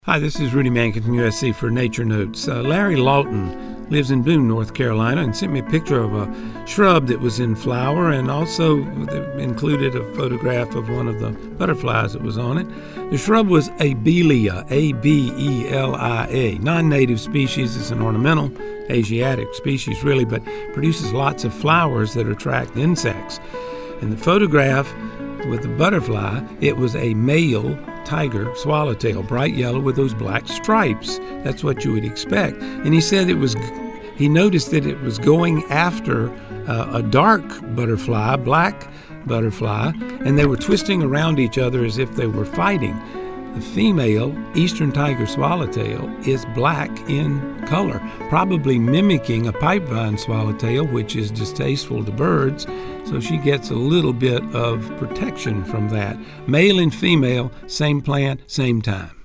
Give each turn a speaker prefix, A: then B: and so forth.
A: Hi, this is Rudy Mankin from USC for Nature Notes. Larry Lawton lives in Boone, North Carolina, and sent me a picture of a shrub that was in flower, and also included a photograph of one of the butterflies that was on it. The shrub was Abelia, A-B-E-L-I-A. Non-native species. It's an ornamental Asiatic species, really, but produces lots of flowers that attract insects. In the photograph with the butterfly, it was a male tiger swallowtail, bright yellow with those black stripes. That's what you would expect. And he said he noticed that it was going after a dark butterfly, black butterfly, and they were twisting around each other as if they were fighting. The female eastern tiger swallowtail is black in color, probably mimicking a pipevine swallowtail, which is distasteful to birds, so she gets a little bit of protection from that. Male and female, same plant, same time.